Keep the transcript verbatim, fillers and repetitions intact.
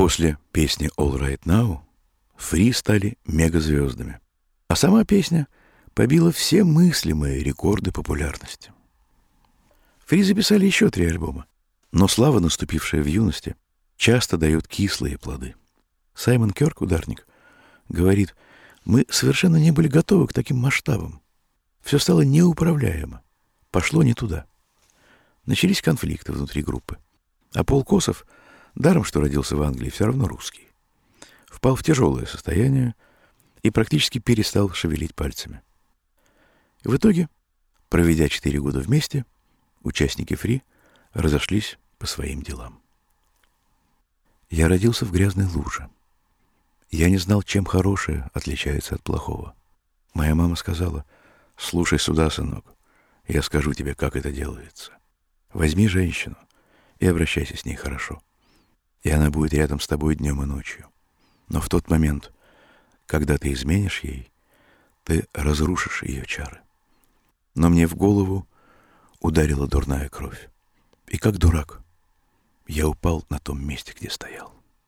После песни «All Right Now» Фри стали мегазвездами, а сама песня побила все мыслимые рекорды популярности. Фри записали еще три альбома, но слава, наступившая в юности, часто дает кислые плоды. Саймон Кёрк, ударник, говорит: «Мы совершенно не были готовы к таким масштабам. Все стало неуправляемо, пошло не туда». Начались конфликты внутри группы, а Пол Косов, даром что родился в Англии, все равно русский, впал в тяжелое состояние и практически перестал шевелить пальцами. В итоге, проведя четыре года вместе, участники Фри разошлись по своим делам. Я родился в грязной луже. Я не знал, чем хорошее отличается от плохого. Моя мама сказала: «Слушай сюда, сынок, я скажу тебе, как это делается. Возьми женщину и обращайся с ней хорошо, и она будет рядом с тобой днем и ночью. Но в тот момент, когда ты изменишь ей, ты разрушишь ее чары». Но мне в голову ударила дурная кровь. И как дурак я упал на том месте, где стоял.